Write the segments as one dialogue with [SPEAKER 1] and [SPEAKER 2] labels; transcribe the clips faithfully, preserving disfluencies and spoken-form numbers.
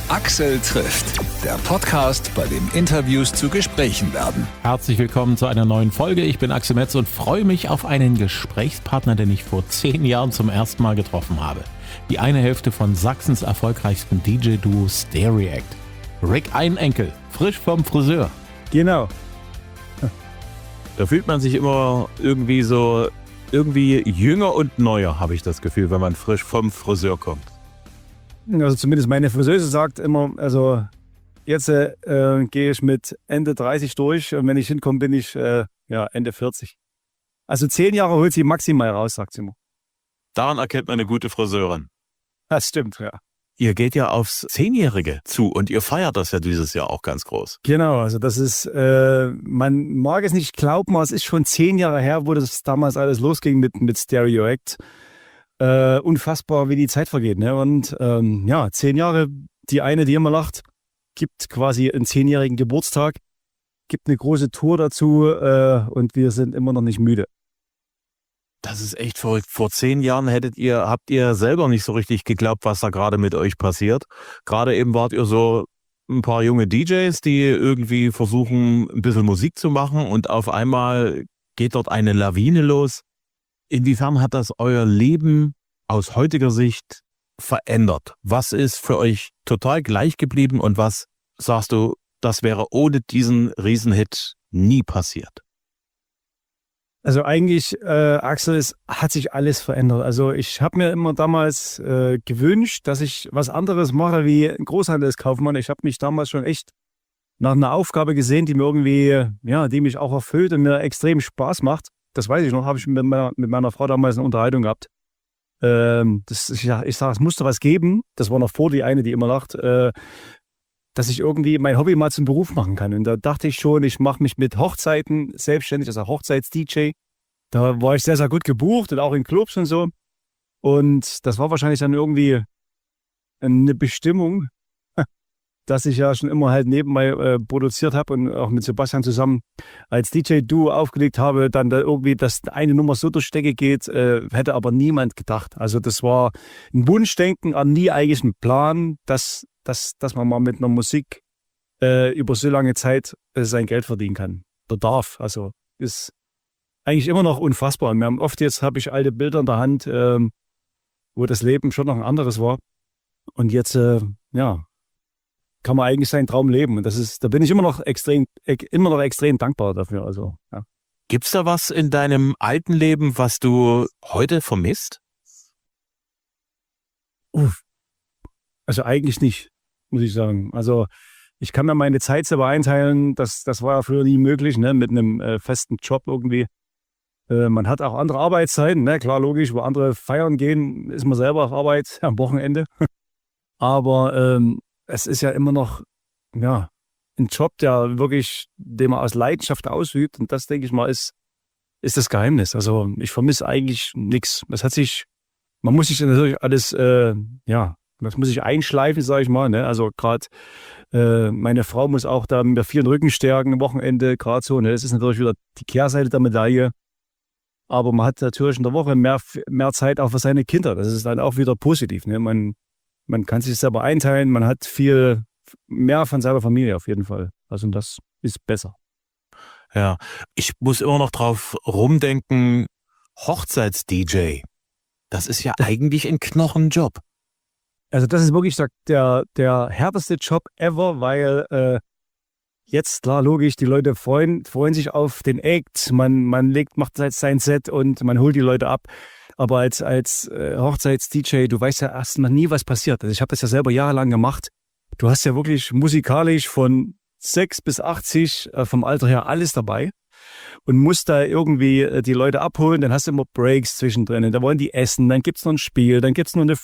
[SPEAKER 1] Axel trifft, der Podcast, bei dem Interviews zu Gesprächen werden.
[SPEAKER 2] Herzlich willkommen zu einer neuen Folge. Ich bin Axel Metz und freue mich auf einen Gesprächspartner, den ich vor zehn Jahren zum ersten Mal getroffen habe. Die eine Hälfte von Sachsens erfolgreichsten D J-Duo Stereact. Rick Einenkel, frisch vom Friseur.
[SPEAKER 3] Genau.
[SPEAKER 4] Da fühlt man sich immer irgendwie so, irgendwie jünger und neuer, habe ich das Gefühl, wenn man frisch vom Friseur kommt.
[SPEAKER 3] Also zumindest meine Friseuse sagt immer, also jetzt äh, gehe ich mit Ende dreißig durch und wenn ich hinkomme, bin ich äh, ja, Ende vierzig. Also zehn Jahre holt sie maximal raus, sagt sie immer.
[SPEAKER 4] Daran erkennt man eine gute Friseurin.
[SPEAKER 3] Das stimmt, ja.
[SPEAKER 4] Ihr geht ja aufs Zehnjährige zu und ihr feiert das ja dieses Jahr auch ganz groß.
[SPEAKER 3] Genau, also das ist, äh, man mag es nicht glauben, aber es ist schon zehn Jahre her, wo das damals alles losging mit, mit Stereact. Äh, unfassbar, wie die Zeit vergeht. Ne? Und ähm, ja, zehn Jahre, die eine, die immer lacht, gibt quasi einen zehnjährigen Geburtstag, gibt eine große Tour dazu äh, und wir sind immer noch nicht müde.
[SPEAKER 4] Das ist echt verrückt. Vor zehn Jahren hättet ihr, habt ihr selber nicht so richtig geglaubt, was da gerade mit euch passiert. Gerade eben wart ihr so ein paar junge D Js, die irgendwie versuchen, ein bisschen Musik zu machen und auf einmal geht dort eine Lawine los. Inwiefern hat das euer Leben aus heutiger Sicht verändert? Was ist für euch total gleich geblieben und was sagst du, das wäre ohne diesen Riesenhit nie passiert?
[SPEAKER 3] Also eigentlich, äh, Axel, es hat sich alles verändert. Also ich habe mir immer damals äh, gewünscht, dass ich was anderes mache wie ein Großhandelskaufmann. Ich habe mich damals schon echt nach einer Aufgabe gesehen, die mir irgendwie, ja, die mich auch erfüllt und mir extrem Spaß macht. Das weiß ich noch, habe ich mit meiner, mit meiner Frau damals eine Unterhaltung gehabt. Ähm, das, ich ich sage, es musste was geben. Das war noch vor die eine, die immer lacht, äh, dass ich irgendwie mein Hobby mal zum Beruf machen kann. Und da dachte ich schon, ich mache mich mit Hochzeiten selbstständig, also Hochzeits-D J. Da war ich sehr, sehr gut gebucht und auch in Clubs und so. Und das war wahrscheinlich dann irgendwie eine Bestimmung, dass ich ja schon immer halt nebenbei äh, produziert habe und auch mit Sebastian zusammen als D J-Duo aufgelegt habe, dann da irgendwie, dass eine Nummer so durch Stecke geht, äh, hätte aber niemand gedacht. Also das war ein Wunschdenken, aber nie eigentlich ein Plan, dass, dass, dass man mal mit einer Musik äh, über so lange Zeit äh, sein Geld verdienen kann. Oder darf. Also ist eigentlich immer noch unfassbar. Und wir haben oft jetzt habe ich alte Bilder in der Hand, äh, wo das Leben schon noch ein anderes war. Und jetzt, äh, ja, kann man eigentlich seinen Traum leben. Und das ist, da bin ich immer noch extrem, immer noch extrem dankbar dafür. Also, ja.
[SPEAKER 4] Gibt's da was in deinem alten Leben, was du heute vermisst?
[SPEAKER 3] Uff. Also eigentlich nicht, muss ich sagen. Also ich kann mir meine Zeit selber einteilen. Das, das war ja früher nie möglich, ne? Mit einem äh, festen Job irgendwie. Äh, man hat auch andere Arbeitszeiten, ne? Klar, logisch, wo andere feiern gehen, ist man selber auf Arbeit am Wochenende. Aber ähm, es ist ja immer noch, ja, ein Job, der wirklich, den man aus Leidenschaft ausübt. Und das, denke ich mal, ist, ist das Geheimnis. Also ich vermisse eigentlich nichts. Es hat sich, man muss sich natürlich alles, äh, ja, das muss ich einschleifen, sage ich mal. Ne? Also gerade äh, meine Frau muss auch da mir viel den Rücken stärken am Wochenende, gerade so. Ne? Das ist natürlich wieder die Kehrseite der Medaille. Aber man hat natürlich in der Woche mehr, mehr Zeit auch für seine Kinder. Das ist dann auch wieder positiv. Ne? Man Man kann sich selber einteilen, man hat viel mehr von seiner Familie auf jeden Fall. Also das ist besser.
[SPEAKER 4] Ja, ich muss immer noch drauf rumdenken, Hochzeits-D J, das ist ja eigentlich ein Knochenjob.
[SPEAKER 3] Also das ist wirklich der, der, der härteste Job ever, weil äh, jetzt, klar, logisch, die Leute freuen, freuen sich auf den Act, man, man legt, macht sein Set und man holt die Leute ab. Aber als, als äh, Hochzeits-D J, du weißt ja erstmal nie, was passiert. Also ich habe das ja selber jahrelang gemacht. Du hast ja wirklich musikalisch von sechs bis achtzig äh, vom Alter her alles dabei und musst da irgendwie äh, die Leute abholen. Dann hast du immer Breaks zwischendrin. Da wollen die essen, dann gibt's noch ein Spiel, dann gibt's noch eine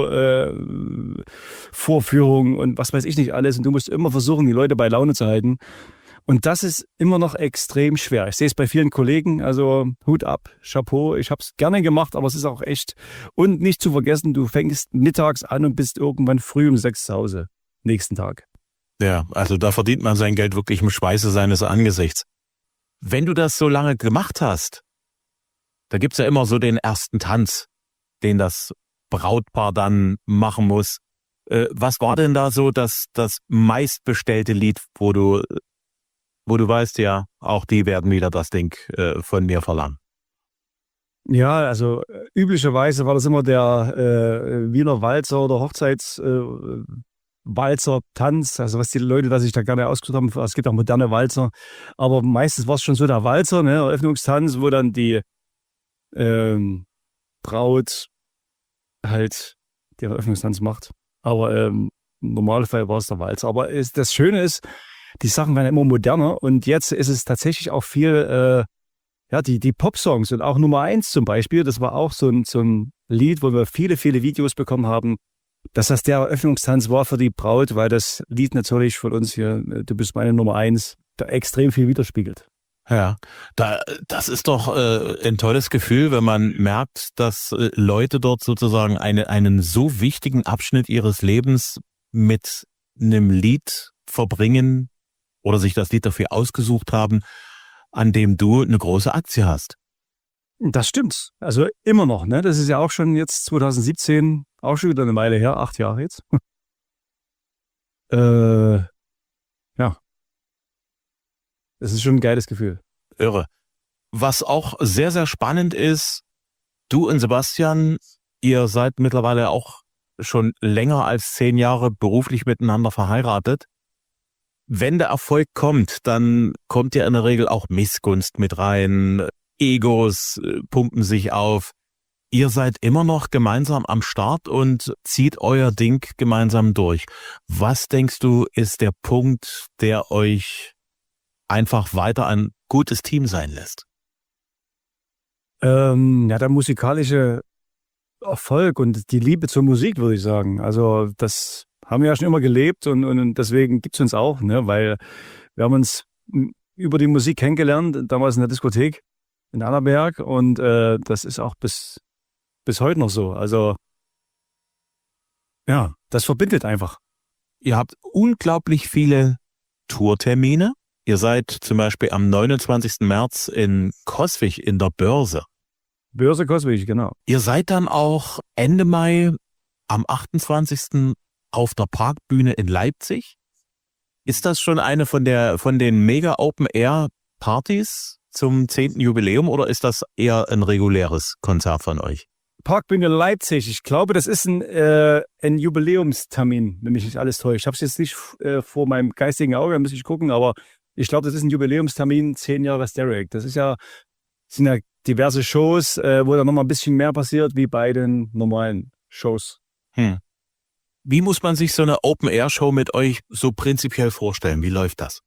[SPEAKER 3] Foto-Vorführung äh, und was weiß ich nicht alles. Und du musst immer versuchen, die Leute bei Laune zu halten. Und das ist immer noch extrem schwer. Ich sehe es bei vielen Kollegen, also Hut ab, Chapeau. Ich habe es gerne gemacht, aber es ist auch echt. Und nicht zu vergessen, du fängst mittags an und bist irgendwann früh um sechs zu Hause, nächsten Tag.
[SPEAKER 4] Ja, also da verdient man sein Geld wirklich im Schweiße seines Angesichts. Wenn du das so lange gemacht hast, da gibt's ja immer so den ersten Tanz, den das Brautpaar dann machen muss. Äh, was war denn da so das, das meistbestellte Lied, wo du, wo du weißt, ja, auch die werden wieder das Ding äh, von mir verlangen?
[SPEAKER 3] Ja, also äh, üblicherweise war das immer der äh, Wiener Walzer oder Hochzeitswalzer, äh, Walzer, Tanz, also was die Leute da sich da gerne ausgesucht haben. Es gibt auch moderne Walzer, aber meistens war es schon so der Walzer, ne, Eröffnungstanz, wo dann die ähm, Braut halt den Eröffnungstanz macht. Aber ähm, im Normalfall war es der Walzer. Aber ist, das Schöne ist, die Sachen werden immer moderner und jetzt ist es tatsächlich auch viel, äh, ja, die, die Pop-Songs und auch Nummer eins zum Beispiel, das war auch so ein, so ein Lied, wo wir viele, viele Videos bekommen haben, dass das der Eröffnungstanz war für die Braut, weil das Lied natürlich von uns hier, du bist meine Nummer eins, da extrem viel widerspiegelt.
[SPEAKER 4] Ja, da, das ist doch äh, ein tolles Gefühl, wenn man merkt, dass äh, Leute dort sozusagen eine, einen so wichtigen Abschnitt ihres Lebens mit einem Lied verbringen oder sich das Lied dafür ausgesucht haben, an dem du eine große Aktie hast.
[SPEAKER 3] Das stimmt. Also immer noch, ne? Das ist ja auch schon jetzt zwanzig siebzehn, auch schon wieder eine Weile her, acht Jahre jetzt. äh, ja. Das ist schon ein geiles Gefühl.
[SPEAKER 4] Irre. Was auch sehr, sehr spannend ist, du und Sebastian, ihr seid mittlerweile auch schon länger als zehn Jahre beruflich miteinander verheiratet. Wenn der Erfolg kommt, dann kommt ja in der Regel auch Missgunst mit rein, Egos äh, pumpen sich auf. Ihr seid immer noch gemeinsam am Start und zieht euer Ding gemeinsam durch. Was denkst du, ist der Punkt, der euch einfach weiter ein gutes Team sein lässt?
[SPEAKER 3] Ähm, ja, der musikalische Erfolg und die Liebe zur Musik, würde ich sagen. Also das haben wir ja schon immer gelebt und, und deswegen gibt's uns auch, ne? Weil wir haben uns über die Musik kennengelernt, damals in der Diskothek in Annaberg und äh, das ist auch bis, bis heute noch so. Also ja, das verbindet einfach.
[SPEAKER 4] Ihr habt unglaublich viele Tourtermine. Ihr seid zum Beispiel am neunundzwanzigsten März in Coswig in der Börse.
[SPEAKER 3] Börse Coswig, genau.
[SPEAKER 4] Ihr seid dann auch Ende Mai am achtundzwanzigsten auf der Parkbühne in Leipzig. Ist das schon eine von der von den Mega Open Air Partys zum zehnten Jubiläum oder ist das eher ein reguläres Konzert von euch?
[SPEAKER 3] Parkbühne Leipzig, ich glaube, das ist ein, äh, ein Jubiläumstermin, wenn mich nicht alles täuscht. Ich habe es jetzt nicht äh, vor meinem geistigen Auge, da muss ich gucken, aber ich glaube, das ist ein Jubiläumstermin, zehn Jahre Stereo. Das ist ja, sind ja diverse Shows, äh, wo da nochmal ein bisschen mehr passiert, wie bei den normalen Shows.
[SPEAKER 4] Hm. Wie muss man sich so eine Open-Air-Show mit euch so prinzipiell vorstellen? Wie läuft das?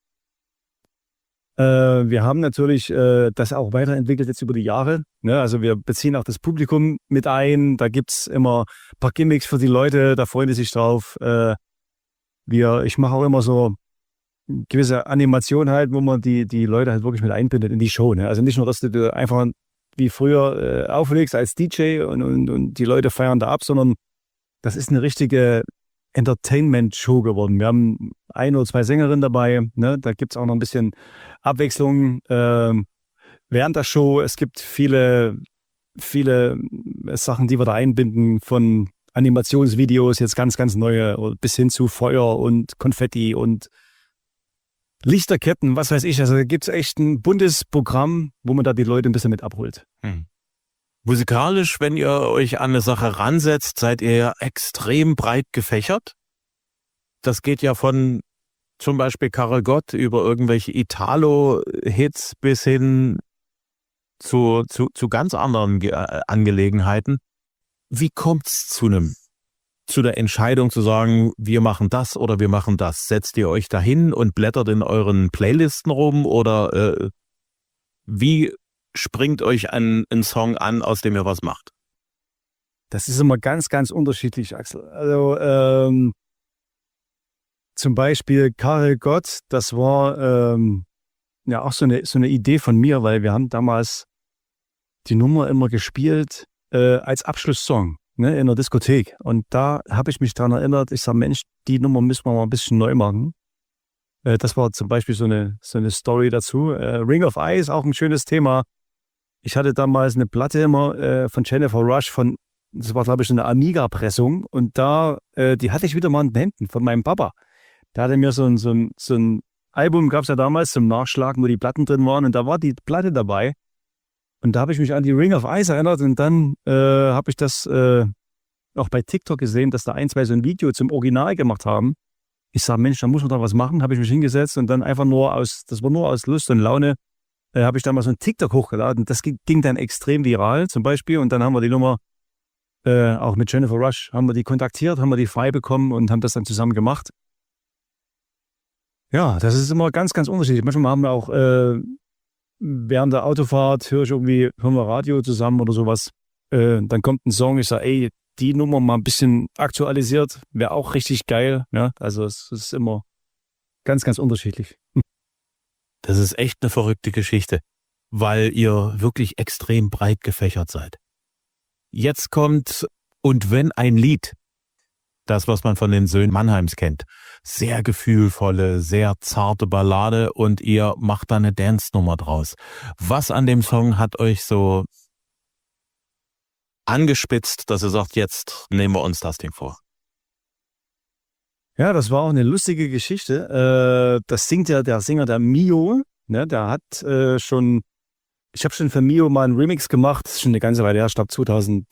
[SPEAKER 3] Äh, wir haben natürlich äh, das auch weiterentwickelt jetzt über die Jahre. Ne? Also wir beziehen auch das Publikum mit ein. Da gibt's immer ein paar Gimmicks für die Leute, da freuen die sich drauf. Äh, wir, ich mache auch immer so gewisse Animation halt, wo man die, die Leute halt wirklich mit einbindet in die Show. Ne? Also nicht nur, dass du einfach wie früher äh, auflegst als D J und, und, und die Leute feiern da ab, sondern das ist eine richtige Entertainment-Show geworden. Wir haben ein oder zwei Sängerinnen dabei. Ne? Da gibt's auch noch ein bisschen Abwechslung äh, während der Show. Es gibt viele, viele Sachen, die wir da einbinden, von Animationsvideos, jetzt ganz, ganz neue, bis hin zu Feuer und Konfetti und Lichterketten, was weiß ich. Also da gibt's echt ein buntes Programm, wo man da die Leute ein bisschen mit abholt.
[SPEAKER 4] Hm. Musikalisch, wenn ihr euch an eine Sache ransetzt, seid ihr ja extrem breit gefächert. Das geht ja von zum Beispiel Karel Gott über irgendwelche Italo-Hits bis hin zu, zu, zu ganz anderen Ge- äh, Angelegenheiten. Wie kommt's zu einem, zu der Entscheidung zu sagen, wir machen das oder wir machen das? Setzt ihr euch dahin und blättert in euren Playlisten rum oder äh, wie springt euch ein, ein Song an, aus dem ihr was macht?
[SPEAKER 3] Das ist immer ganz, ganz unterschiedlich, Axel. Also ähm, zum Beispiel Karel Gott, das war ähm, ja auch so eine, so eine Idee von mir, weil wir haben damals die Nummer immer gespielt äh, als Abschlusssong, ne, in der Diskothek. Und da habe ich mich daran erinnert, ich sage, Mensch, die Nummer müssen wir mal ein bisschen neu machen. Äh, das war zum Beispiel so eine, so eine Story dazu. Äh, Ring of Ice, auch ein schönes Thema. Ich hatte damals eine Platte immer äh, von Jennifer Rush von das war glaube ich eine Amiga-Pressung und da, äh, die hatte ich wieder mal in den Händen von meinem Papa. Der hatte mir so ein, so ein, so ein Album, gab es ja damals zum Nachschlagen, wo die Platten drin waren und da war die Platte dabei. Und da habe ich mich an die Ring of Ice erinnert und dann äh, habe ich das äh, auch bei TikTok gesehen, dass da ein, zwei so ein Video zum Original gemacht haben. Ich sage, Mensch, da muss man da was machen. Habe ich mich hingesetzt und dann einfach nur aus, das war nur aus Lust und Laune, äh, habe ich dann mal so ein TikTok hochgeladen. Das ging, ging dann extrem viral zum Beispiel und dann haben wir die Nummer äh, auch mit Jennifer Rush, haben wir die kontaktiert, haben wir die frei bekommen und haben das dann zusammen gemacht. Ja, das ist immer ganz, ganz unterschiedlich. Manchmal haben wir auch äh, während der Autofahrt höre ich irgendwie, hören wir Radio zusammen oder sowas. Äh, dann kommt ein Song, ich sage, ey, die Nummer mal ein bisschen aktualisiert, wäre auch richtig geil. Ja? Also es, es ist immer ganz, ganz unterschiedlich.
[SPEAKER 4] Das ist echt eine verrückte Geschichte, weil ihr wirklich extrem breit gefächert seid. Jetzt kommt Und wenn ein Lied, das, was man von den Söhnen Mannheims kennt, sehr gefühlvolle, sehr zarte Ballade und ihr macht da eine Dance-Nummer draus. Was an dem Song hat euch so angespitzt, dass ihr sagt, jetzt nehmen wir uns das Ding vor?
[SPEAKER 3] Ja, das war auch eine lustige Geschichte. Äh, das singt ja der Sänger, der Mio. Ne, der hat äh, schon, ich habe schon für Mio mal einen Remix gemacht, das ist schon eine ganze Weile her, ich glaube zwanzig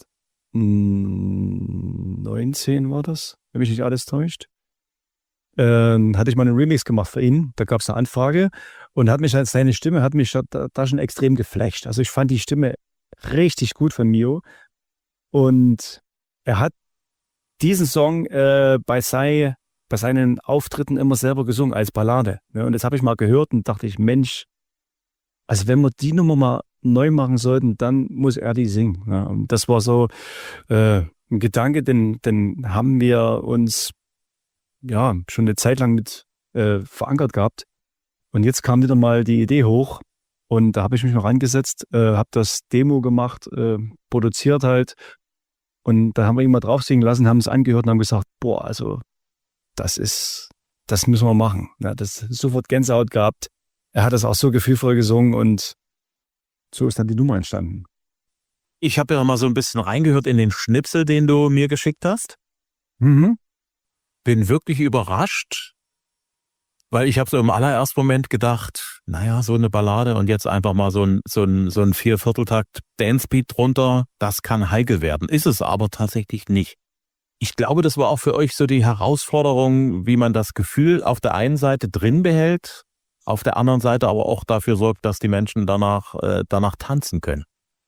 [SPEAKER 3] neunzehn war das, wenn mich nicht alles täuscht. Ähm, hatte ich mal einen Remix gemacht für ihn, da gab es eine Anfrage und hat mich als seine Stimme, hat mich da, da schon extrem geflasht. Also ich fand die Stimme richtig gut von Mio und er hat diesen Song äh, bei, sei, bei seinen Auftritten immer selber gesungen als Ballade. Ne? Und das habe ich mal gehört und dachte ich, Mensch, also wenn wir die Nummer mal neu machen sollten, dann muss er die singen. Ja, und das war so äh, ein Gedanke, den, den haben wir uns ja schon eine Zeit lang mit äh, verankert gehabt. Und jetzt kam wieder mal die Idee hoch und da habe ich mich noch rangesetzt, äh, habe das Demo gemacht, äh, produziert halt und da haben wir ihn mal drauf singen lassen, haben es angehört und haben gesagt, boah, also das ist, das müssen wir machen. Ja, das ist sofort Gänsehaut gehabt. Er hat das auch so gefühlvoll gesungen und so ist dann die Nummer entstanden.
[SPEAKER 4] Ich habe ja mal so ein bisschen reingehört in den Schnipsel, den du mir geschickt hast.
[SPEAKER 3] Mhm.
[SPEAKER 4] Bin wirklich überrascht, weil ich habe so im allerersten Moment gedacht, naja, so eine Ballade und jetzt einfach mal so ein, so ein, so ein Viervierteltakt Dancebeat drunter, das kann heikel werden. Ist es aber tatsächlich nicht. Ich glaube, das war auch für euch so die Herausforderung, wie man das Gefühl auf der einen Seite drin behält, auf der anderen Seite aber auch dafür sorgt, dass die Menschen danach, äh, danach tanzen können.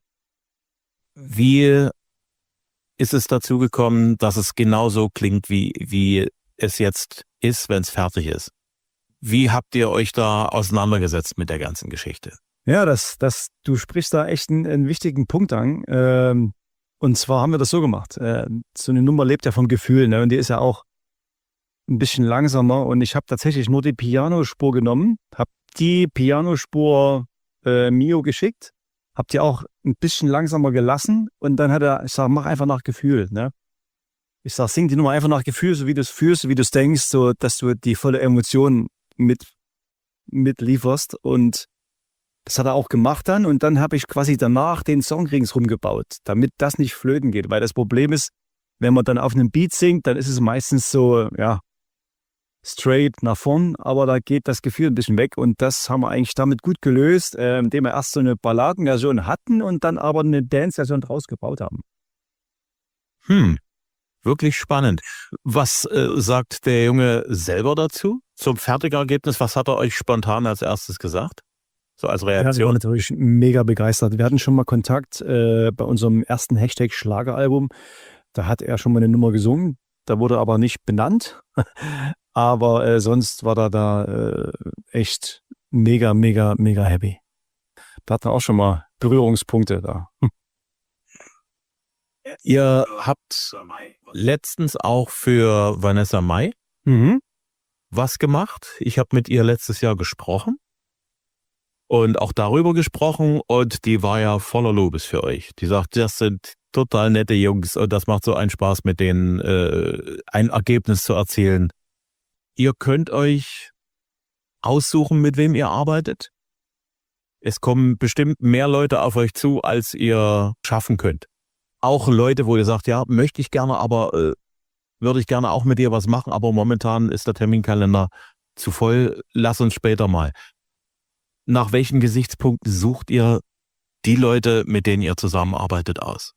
[SPEAKER 4] Wie ist es dazu gekommen, dass es genauso klingt, wie, wie es jetzt ist, wenn es fertig ist? Wie habt ihr euch da auseinandergesetzt mit der ganzen Geschichte?
[SPEAKER 3] Ja, das, das, du sprichst da echt einen, einen wichtigen Punkt an. Ähm, und zwar haben wir das so gemacht. Äh, so eine Nummer lebt ja vom Gefühl, ne? Und die ist ja auch ein bisschen langsamer. Und ich habe tatsächlich nur die Pianospur genommen, habe die Pianospur äh, Mio geschickt, habe die auch ein bisschen langsamer gelassen. Und dann hat er, ich sage, mach einfach nach Gefühl, ne? Ich sage, sing die Nummer einfach nach Gefühl, so wie du es fühlst, so wie du es denkst, so dass du die volle Emotion mit mitlieferst. Und das hat er auch gemacht dann. Und dann habe ich quasi danach den Song ringsrum gebaut, damit das nicht flöten geht. Weil das Problem ist, wenn man dann auf einem Beat singt, dann ist es meistens so, ja, straight nach vorn. Aber da geht das Gefühl ein bisschen weg. Und das haben wir eigentlich damit gut gelöst, äh, indem wir erst so eine Balladenversion hatten und dann aber eine Dance-Version draus gebaut haben.
[SPEAKER 4] Hm. Wirklich spannend. Was äh, sagt der Junge selber dazu? Zum Fertigergebnis, was hat er euch spontan als erstes gesagt? So als
[SPEAKER 3] Ja, wir waren
[SPEAKER 4] Reaktion?
[SPEAKER 3] natürlich mega begeistert. Wir hatten schon mal Kontakt äh, bei unserem ersten Hashtag Schlageralbum. Da hat er schon mal eine Nummer gesungen. Da wurde aber nicht benannt. Aber äh, sonst war er da äh, echt mega, mega, mega happy. Da hatten wir auch schon mal Berührungspunkte da.
[SPEAKER 4] Ihr habt letztens auch für Vanessa Mai
[SPEAKER 3] Mhm.
[SPEAKER 4] was gemacht. Ich habe mit ihr letztes Jahr gesprochen und auch darüber gesprochen und die war ja voller Lobes für euch. Die sagt, das sind total nette Jungs und das macht so einen Spaß, mit denen äh, ein Ergebnis zu erzielen. Ihr könnt euch aussuchen, mit wem ihr arbeitet. Es kommen bestimmt mehr Leute auf euch zu, als ihr schaffen könnt. auch Leute, wo ihr sagt, ja, möchte ich gerne, aber äh, würde ich gerne auch mit dir was machen, aber momentan ist der Terminkalender zu voll, lass uns später mal. Nach welchen Gesichtspunkten sucht ihr die Leute, mit denen ihr zusammenarbeitet, aus?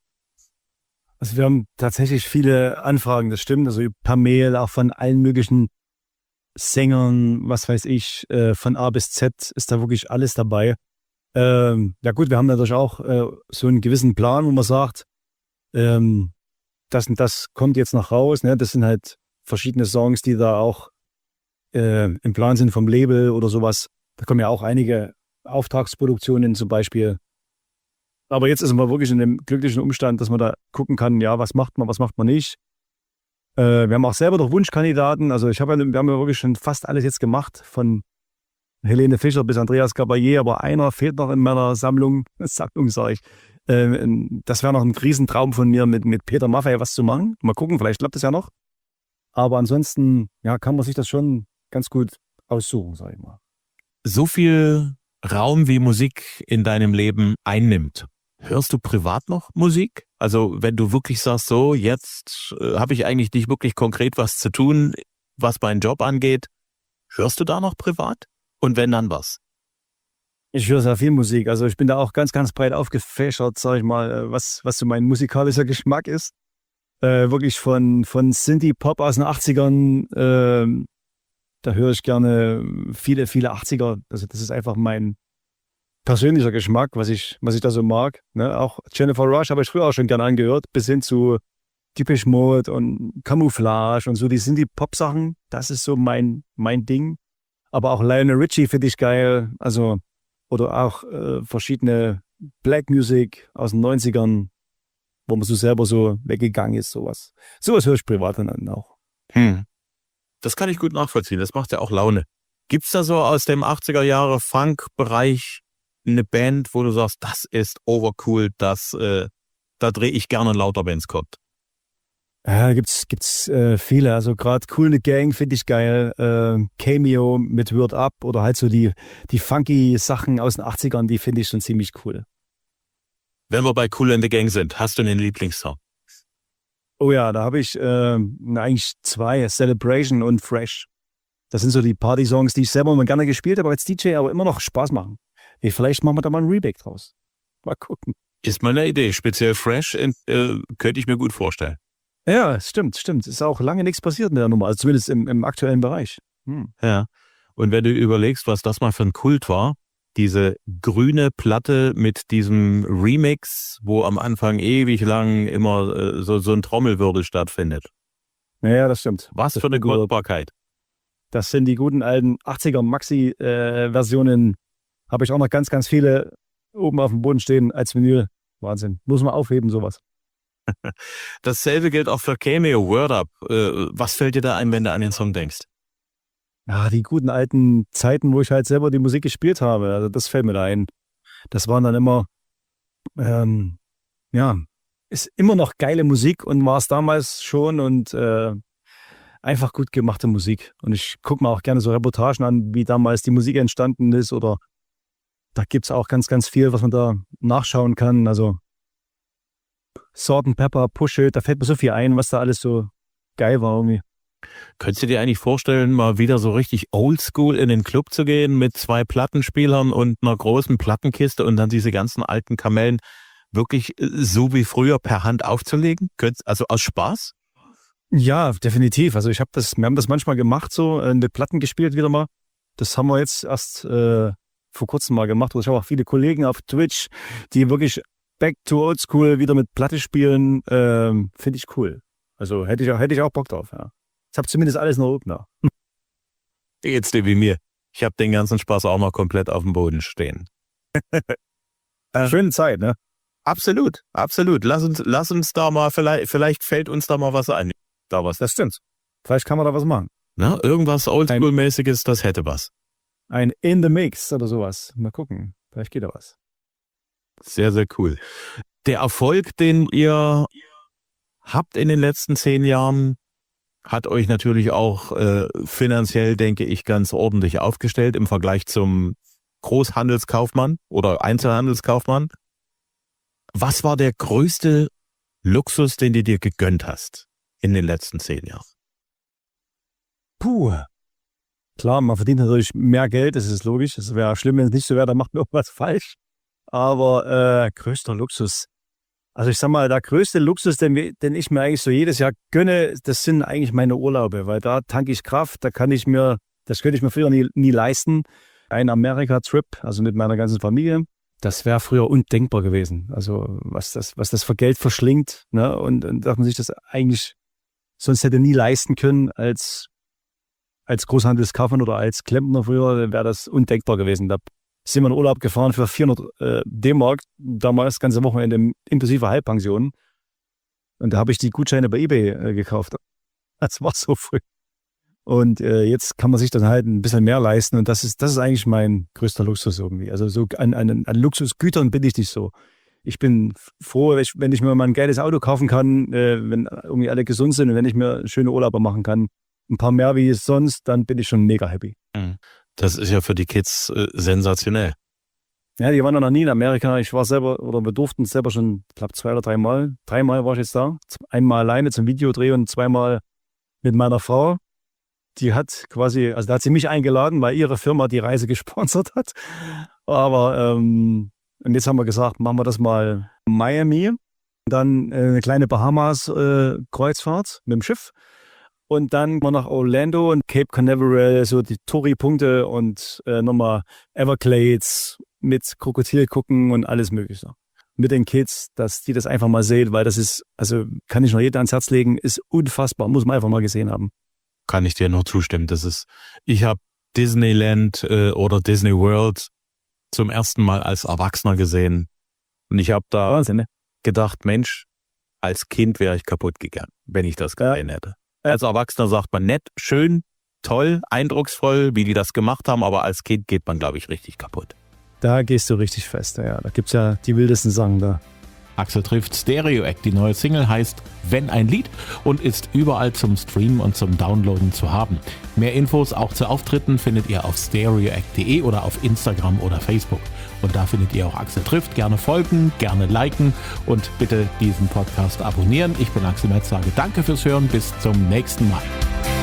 [SPEAKER 3] Also wir haben tatsächlich viele Anfragen, das stimmt. Also per Mail, auch von allen möglichen Sängern, was weiß ich, äh, von A bis Z ist da wirklich alles dabei. Ähm, ja gut, wir haben natürlich auch äh, so einen gewissen Plan, wo man sagt, ähm, das und das kommt jetzt noch raus. Ne? Das sind halt verschiedene Songs, die da auch äh, im Plan sind vom Label oder sowas. Da kommen ja auch einige Auftragsproduktionen zum Beispiel. Aber jetzt ist man wirklich in dem glücklichen Umstand, dass man da gucken kann, ja, was macht man, was macht man nicht. Äh, wir haben auch selber noch Wunschkandidaten. Also ich habe ja, wir haben ja wirklich schon fast alles jetzt gemacht, von Helene Fischer bis Andreas Caballé, aber einer fehlt noch in meiner Sammlung, Sammlung sage ich. Äh, das wäre noch ein Riesentraum von mir, mit, mit Peter Maffay was zu machen. Mal gucken, vielleicht klappt das ja noch. Aber ansonsten, ja, kann man sich das schon ganz gut aussuchen, sage ich mal.
[SPEAKER 4] So viel Raum wie Musik in deinem Leben einnimmt, hörst du privat noch Musik? Also wenn du wirklich sagst, so jetzt äh, habe ich eigentlich nicht wirklich konkret was zu tun, was meinen Job angeht, hörst du da noch privat? Und wenn, dann was?
[SPEAKER 3] Ich höre sehr viel Musik. Also ich bin da auch ganz, ganz breit aufgefächert, sage ich mal, was, was so mein musikalischer Geschmack ist. Äh, wirklich von, von Synthie-Pop aus den achtzigern, äh, da höre ich gerne viele, viele achtziger. Also das ist einfach mein persönlicher Geschmack, was ich, was ich da so mag. Ne? Auch Jennifer Rush habe ich früher auch schon gerne angehört, bis hin zu Depeche Mode und Camouflage und so. Die Synthie-Pop-Sachen, das ist so mein, mein Ding. Aber auch Lionel Richie finde ich geil. Also, oder auch äh, verschiedene Black Music aus den neunzigern, wo man so selber so weggegangen ist, sowas. Sowas höre ich privat dann auch.
[SPEAKER 4] Hm. Das kann ich gut nachvollziehen. Das macht ja auch Laune. Gibt's da so aus dem achtziger Jahre Funk-Bereich eine Band, wo du sagst, das ist overcool, das, äh, da drehe ich gerne lauter, wenn es kommt?
[SPEAKER 3] Ja, da gibt's, gibt's äh, viele. Also gerade Kool and the Gang finde ich geil. Äh, Cameo mit Word Up oder halt so die, die funky Sachen aus den achtzigern, die finde ich schon ziemlich cool.
[SPEAKER 4] Wenn wir bei Kool and the Gang sind, hast du einen Lieblingssong?
[SPEAKER 3] Oh ja, da habe ich äh, eigentlich zwei, Celebration und Fresh. Das sind so die Party-Songs, die ich selber mal gerne gespielt habe als D J, aber immer noch Spaß machen. Hey, vielleicht machen wir da mal ein Remake draus. Mal gucken.
[SPEAKER 4] Ist mal eine Idee. Speziell Fresh äh, könnte ich mir gut vorstellen.
[SPEAKER 3] Ja, stimmt, stimmt. Ist auch lange nichts passiert in der Nummer, also zumindest im, im aktuellen Bereich. Hm.
[SPEAKER 4] Ja. Und wenn du überlegst, was das mal für ein Kult war, diese grüne Platte mit diesem Remix, wo am Anfang ewig lang immer äh, so, so ein Trommelwirbel stattfindet.
[SPEAKER 3] Ja, das stimmt.
[SPEAKER 4] Was
[SPEAKER 3] das
[SPEAKER 4] für eine
[SPEAKER 3] gut.
[SPEAKER 4] Goldbarkeit.
[SPEAKER 3] Das sind die guten alten achtziger Maxi-Versionen. Äh, Habe ich auch noch ganz, ganz viele oben auf dem Boden stehen als Vinyl. Wahnsinn. Muss man aufheben, sowas.
[SPEAKER 4] Dasselbe gilt auch für Cameo, Word Up. Äh, was fällt dir da ein, wenn du an den Song denkst?
[SPEAKER 3] Ja, die guten alten Zeiten, wo ich halt selber die Musik gespielt habe. Also das fällt mir da ein. Das waren dann immer, ähm, ja, ist immer noch geile Musik und war es damals schon und äh, einfach gut gemachte Musik. Und ich gucke mir auch gerne so Reportagen an, wie damals die Musik entstanden ist oder da gibt es auch ganz, ganz viel, was man da nachschauen kann. Also Salt and Pepper, Push It, da fällt mir so viel ein, was da alles so geil war irgendwie.
[SPEAKER 4] Könntest du dir eigentlich vorstellen, mal wieder so richtig oldschool in den Club zu gehen mit zwei Plattenspielern und einer großen Plattenkiste und dann diese ganzen alten Kamellen wirklich so wie früher per Hand aufzulegen? Also aus Spaß?
[SPEAKER 3] Ja, definitiv. Also ich habe das, wir haben das manchmal gemacht, so äh, mit Platten gespielt wieder mal. Das haben wir jetzt erst äh, vor kurzem mal gemacht. Ich habe auch viele Kollegen auf Twitch, die wirklich back to old school wieder mit Platte spielen. Ähm, Finde ich cool. Also hätte ich auch, hätte ich auch Bock drauf, ja. Ich habe zumindest alles noch oben da.
[SPEAKER 4] Geht's dir wie mir? Ich habe den ganzen Spaß auch noch komplett auf dem Boden stehen.
[SPEAKER 3] Schöne Zeit, ne?
[SPEAKER 4] Absolut, absolut. Lass uns, lass uns da mal, vielleicht, vielleicht fällt uns da mal was ein. Da was.
[SPEAKER 3] Das stimmt. Vielleicht kann man da was machen.
[SPEAKER 4] Na, irgendwas Oldschool-mäßiges, das hätte was.
[SPEAKER 3] Ein In the Mix oder sowas. Mal gucken. Vielleicht geht da was.
[SPEAKER 4] Sehr, sehr cool. Der Erfolg, den ihr habt in den letzten zehn Jahren, hat euch natürlich auch äh, finanziell, denke ich, ganz ordentlich aufgestellt im Vergleich zum Großhandelskaufmann oder Einzelhandelskaufmann. Was war der größte Luxus, den du dir gegönnt hast in den letzten zehn Jahren?
[SPEAKER 3] Puh. Klar, man verdient natürlich mehr Geld, das ist logisch. Es wäre schlimm, wenn es nicht so wäre, dann macht man irgendwas falsch. Aber äh, größter Luxus. Also ich sag mal, der größte Luxus, den, wir, den ich mir eigentlich so jedes Jahr gönne, das sind eigentlich meine Urlaube, weil da tanke ich Kraft, da kann ich mir, das könnte ich mir früher nie, nie leisten. Ein Amerika-Trip, also mit meiner ganzen Familie, das wäre früher undenkbar gewesen. Also was das, was das für Geld verschlingt, ne? Und, und dass man sich das eigentlich sonst hätte nie leisten können als, als Großhandelskaufmann oder als Klempner früher, wäre das undenkbar gewesen. Da sind wir in Urlaub gefahren für vierhundert äh, D-Mark, damals das ganze Wochenende inklusive Halbpension. Und da habe ich die Gutscheine bei eBay äh, gekauft. Das war so früh. Und äh, jetzt kann man sich dann halt ein bisschen mehr leisten. Und das ist, das ist eigentlich mein größter Luxus irgendwie. Also so an, an, an Luxusgütern bin ich nicht so. Ich bin froh, wenn ich, wenn ich mir mal ein geiles Auto kaufen kann, äh, wenn irgendwie alle gesund sind und wenn ich mir schöne Urlaube machen kann. Ein paar mehr wie sonst, dann bin ich schon mega happy.
[SPEAKER 4] Mhm. Das ist ja für die Kids äh, sensationell.
[SPEAKER 3] Ja, die waren ja noch nie in Amerika. Ich war selber, oder wir durften selber schon, ich glaube, zwei oder dreimal. Dreimal war ich jetzt da. Einmal alleine zum Videodreh und zweimal mit meiner Frau. Die hat quasi, also da hat sie mich eingeladen, weil ihre Firma die Reise gesponsert hat. Aber, ähm, und jetzt haben wir gesagt, machen wir das mal Miami. Dann äh, eine kleine Bahamas-Kreuzfahrt äh, mit dem Schiff. Und dann mal nach Orlando und Cape Canaveral, so die Touri-Punkte und äh, nochmal Everglades mit Krokodil gucken und alles Mögliche. Mit den Kids, dass die das einfach mal sehen, weil das ist, also kann ich noch jedem ans Herz legen, ist unfassbar, muss man einfach mal gesehen haben.
[SPEAKER 4] Kann ich dir nur zustimmen. Das ist, ich habe Disneyland äh, oder Disney World zum ersten Mal als Erwachsener gesehen. Und ich habe da
[SPEAKER 3] Wahnsinn, ne?
[SPEAKER 4] gedacht, Mensch, als Kind wäre ich kaputt gegangen, wenn ich das gesehen ja. hätte. Als Erwachsener sagt man nett, schön, toll, eindrucksvoll, wie die das gemacht haben, aber als Kind geht man, glaube ich, richtig kaputt.
[SPEAKER 3] Da gehst du richtig fest, ja. Da gibt's ja die wildesten Sachen da.
[SPEAKER 2] Axel trifft Stereo Act. Die neue Single heißt Wenn ein Lied und ist überall zum Streamen und zum Downloaden zu haben. Mehr Infos auch zu Auftritten findet ihr auf stereoact punkt de oder auf Instagram oder Facebook. Und da findet ihr auch Axel trifft. Gerne folgen, gerne liken und bitte diesen Podcast abonnieren. Ich bin Axel Metz, sage danke fürs Hören. Bis zum nächsten Mal.